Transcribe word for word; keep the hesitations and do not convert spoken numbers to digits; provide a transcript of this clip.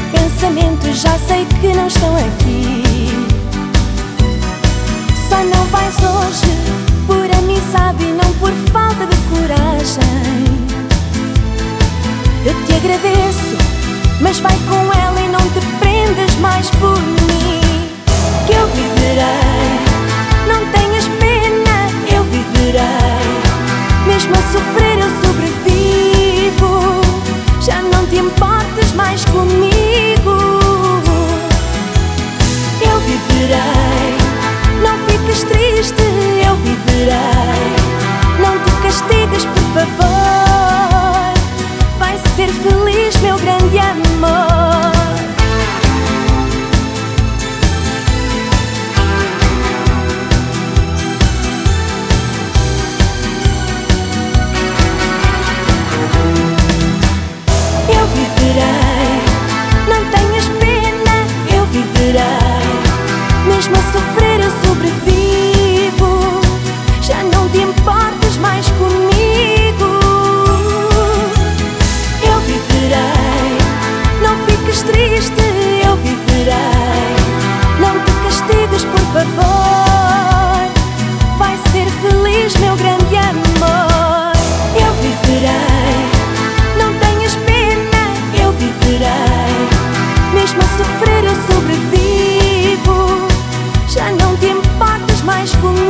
Pensamentos já sei que não estão aqui. Só não vais hoje por amizade e não por falta de coragem. Eu te agradeço, mas vai com ela e não te prendas mais por mim. Que eu viverei, não tenhas pena, eu viverei. Mesmo a sofrer eu sobrevivo. Já não te importes mais comigo. Eu viverei, não fiques triste, eu viverei. Não te castigues, por favor. Vai ser feliz, meu grande amor. Eu viverei, não tenhas pena, eu viverei. Mesmo a sofrer eu sobrevivo. Já não te importes mais comigo. Eu viverei, não fiques triste, eu viverei. Não te castigues, por favor. Vai ser feliz, meu grande amor. Eu viverei, não tenhas pena, eu viverei. Mesmo a sofrer eu sobrevivo. Já não te importes mais comigo.